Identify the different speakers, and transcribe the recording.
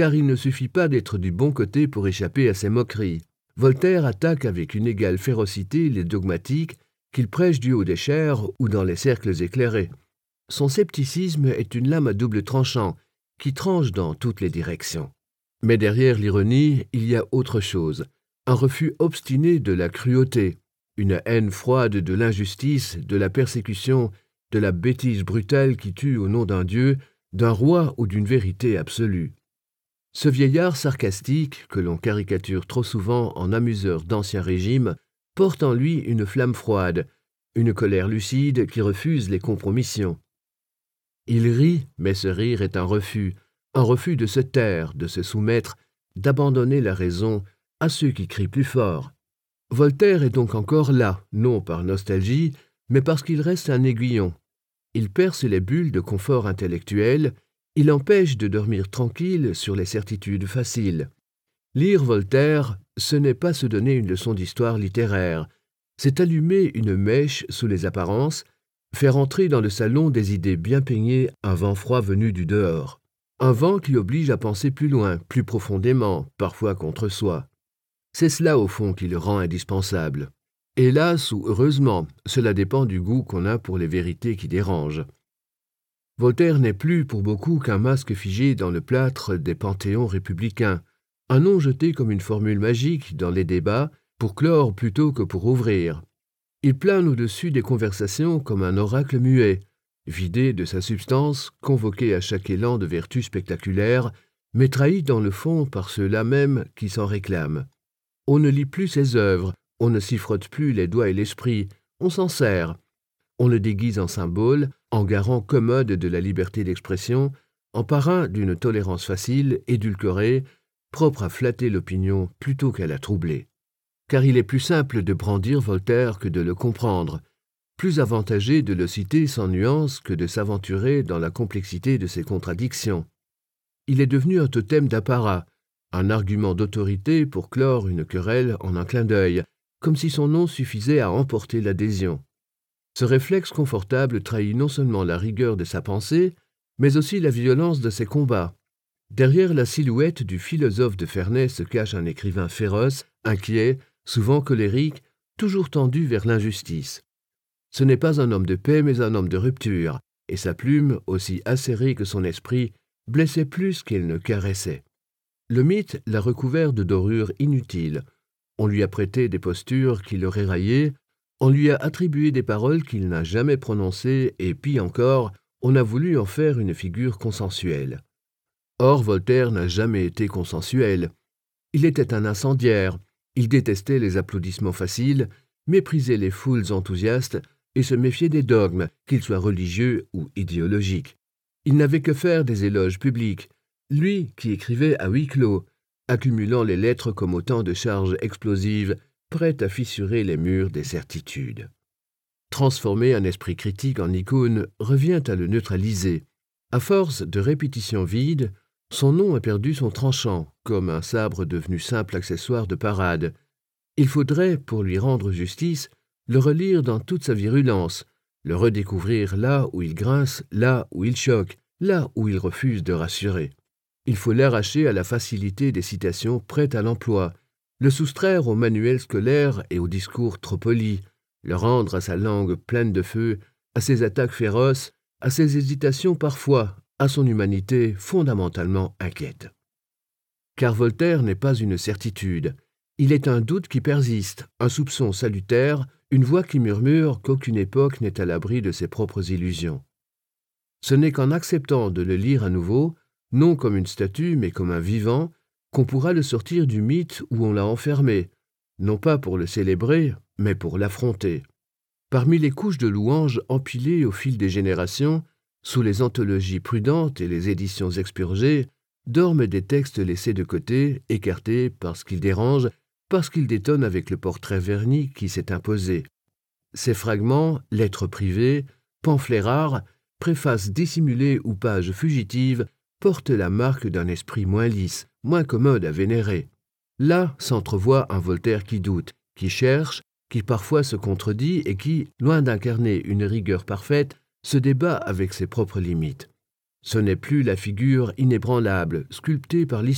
Speaker 1: car il ne suffit pas d'être du bon côté pour échapper à ses moqueries. Voltaire attaque avec une égale férocité les dogmatiques, qu'il prêche du haut des chairs ou dans les cercles éclairés. Son scepticisme est une lame à double tranchant, qui tranche dans toutes les directions. Mais derrière l'ironie, il y a autre chose, un refus obstiné de la cruauté, une haine froide de l'injustice, de la persécution, de la bêtise brutale qui tue au nom d'un dieu, d'un roi ou d'une vérité absolue. Ce vieillard sarcastique, que l'on caricature trop souvent en amuseur d'Ancien Régime, porte en lui une flamme froide, une colère lucide qui refuse les compromissions. Il rit, mais ce rire est un refus de se taire, de se soumettre, d'abandonner la raison à ceux qui crient plus fort. Voltaire est donc encore là, non par nostalgie, mais parce qu'il reste un aiguillon. Il perce les bulles de confort intellectuel, il empêche de dormir tranquille sur les certitudes faciles. Lire Voltaire, ce n'est pas se donner une leçon d'histoire littéraire, c'est allumer une mèche sous les apparences, faire entrer dans le salon des idées bien peignées un vent froid venu du dehors. Un vent qui oblige à penser plus loin, plus profondément, parfois contre soi. C'est cela au fond qui le rend indispensable. Hélas ou heureusement, cela dépend du goût qu'on a pour les vérités qui dérangent. Voltaire n'est plus pour beaucoup qu'un masque figé dans le plâtre des panthéons républicains, un nom jeté comme une formule magique dans les débats pour clore plutôt que pour ouvrir. Il plane au-dessus des conversations comme un oracle muet, vidé de sa substance, convoqué à chaque élan de vertu spectaculaire, mais trahi dans le fond par ceux-là même qui s'en réclament. On ne lit plus ses œuvres, on ne s'y frotte plus les doigts et l'esprit, on s'en sert. On le déguise en symbole, en garant commode de la liberté d'expression, en parrain d'une tolérance facile, édulcorée, propre à flatter l'opinion plutôt qu'à la troubler. Car il est plus simple de brandir Voltaire que de le comprendre, plus avantagé de le citer sans nuance que de s'aventurer dans la complexité de ses contradictions. Il est devenu un totem d'apparat, un argument d'autorité pour clore une querelle en un clin d'œil, comme si son nom suffisait à emporter l'adhésion. Ce réflexe confortable trahit non seulement la rigueur de sa pensée, mais aussi la violence de ses combats. Derrière la silhouette du philosophe de Ferney se cache un écrivain féroce, inquiet, souvent colérique, toujours tendu vers l'injustice. Ce n'est pas un homme de paix, mais un homme de rupture, et sa plume, aussi acérée que son esprit, blessait plus qu'elle ne caressait. Le mythe l'a recouvert de dorures inutiles. On lui a prêté des postures qui l'auraient raillé, on lui a attribué des paroles qu'il n'a jamais prononcées, et pis encore, on a voulu en faire une figure consensuelle. Or, Voltaire n'a jamais été consensuel. Il était un incendiaire, il détestait les applaudissements faciles, méprisait les foules enthousiastes et se méfiait des dogmes, qu'ils soient religieux ou idéologiques. Il n'avait que faire des éloges publics, lui qui écrivait à huis clos, accumulant les lettres comme autant de charges explosives, prêtes à fissurer les murs des certitudes. Transformer un esprit critique en icône revient à le neutraliser. À force de répétitions vides, son nom a perdu son tranchant, comme un sabre devenu simple accessoire de parade. Il faudrait, pour lui rendre justice, le relire dans toute sa virulence, le redécouvrir là où il grince, là où il choque, là où il refuse de rassurer. Il faut l'arracher à la facilité des citations prêtes à l'emploi, le soustraire aux manuels scolaires et aux discours trop polis, le rendre à sa langue pleine de feu, à ses attaques féroces, à ses hésitations parfois, à son humanité fondamentalement inquiète. Car Voltaire n'est pas une certitude, il est un doute qui persiste, un soupçon salutaire, une voix qui murmure qu'aucune époque n'est à l'abri de ses propres illusions. Ce n'est qu'en acceptant de le lire à nouveau, non comme une statue mais comme un vivant, qu'on pourra le sortir du mythe où on l'a enfermé, non pas pour le célébrer, mais pour l'affronter. Parmi les couches de louanges empilées au fil des générations, sous les anthologies prudentes et les éditions expurgées, dorment des textes laissés de côté, écartés parce qu'ils dérangent, parce qu'ils détonnent avec le portrait verni qui s'est imposé. Ces fragments, lettres privées, pamphlets rares, préfaces dissimulées ou pages fugitives, portent la marque d'un esprit moins lisse, moins commode à vénérer. Là s'entrevoit un Voltaire qui doute, qui cherche, qui parfois se contredit et qui, loin d'incarner une rigueur parfaite, se débat avec ses propres limites. Ce n'est plus la figure inébranlable, sculptée par l'histoire